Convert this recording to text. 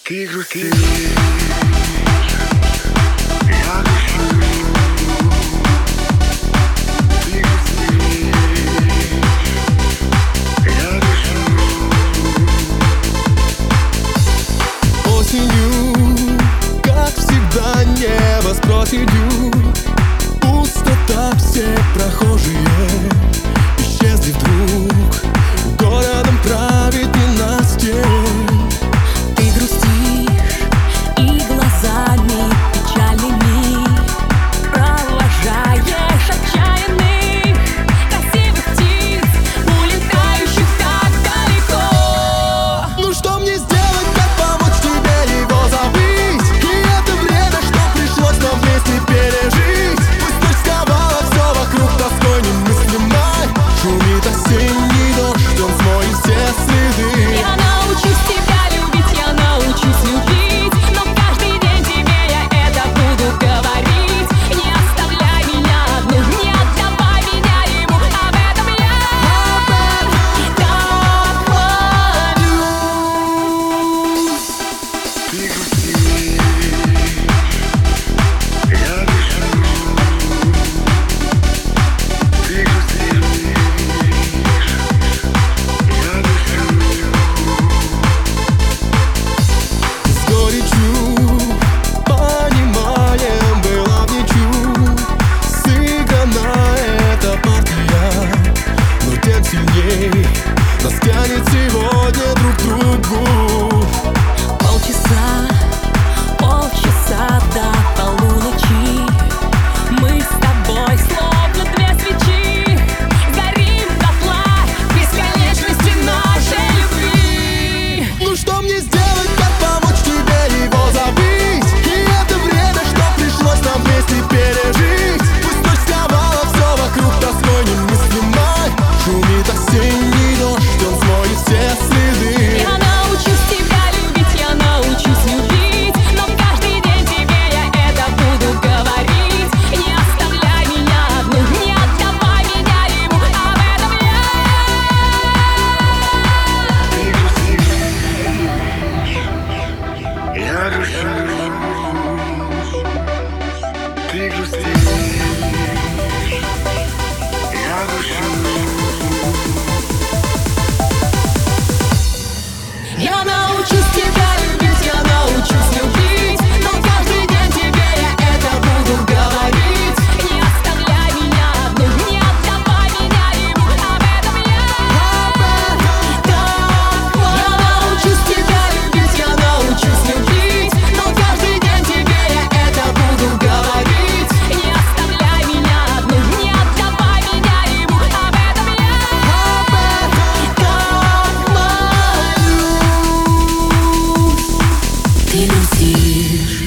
Ты грустишь, я грущу. Ты грустишь, я грущу. Осенью, как всегда, небо с проседью. Пустота, все прохожие исчезли вдруг. Городом правит ненастье. Ты грустишь и глазами печальными провожаешь отчаянных красивых птиц, улетающих так далеко. Ну что мне сделать, как помочь тебе его забыть? И это время, что пришлось нам вместе пережить. Пусть ночь сковала все вокруг тоской немыслимой. Шумит осенний дождь, он смоет все следы. Я научусь тебя любить, я научусь любить, но каждый день тебе я это буду говорить. Не оставляй меня одну, не отдавай меня ему, об этом я так молюсь. Ты грустишь, я грущу. Ты грустишь, я грущу. С горечью, пониманием была в ничью сыграна эта партия, но тем сильней нас тянет сегодня друг к другу. Полчаса до полуночи мы с тобой словно две свечи горим дотла в бесконечности нашей любви. Ну что мне сделать, как помочь тебе его забыть? И это время, что пришлось нам вместе пережить. Пусть ночь сковала все вокруг тоской немыслимой. Шумит осенний дождь, он смоет все следы. Я научусь тебя любить, я научусь любить, но каждый день тебе я это буду говорить. Не оставляй меня одну, не отдавай меня ему, об этом я Ты грустишь, я грущу. Ты грустишь, я грущу. Я научусь тебя любить, я научусь любить, но каждый день тебе я это буду говорить. Не оставляй меня одну, не отдавай меня ему, об этом я так молюсь. Я научусь тебя любить, я научусь любить, но каждый день тебе я это буду говорить. Не оставляй меня одну, не отдавай меня ему, об этом я так молюсь. Ты грустишь.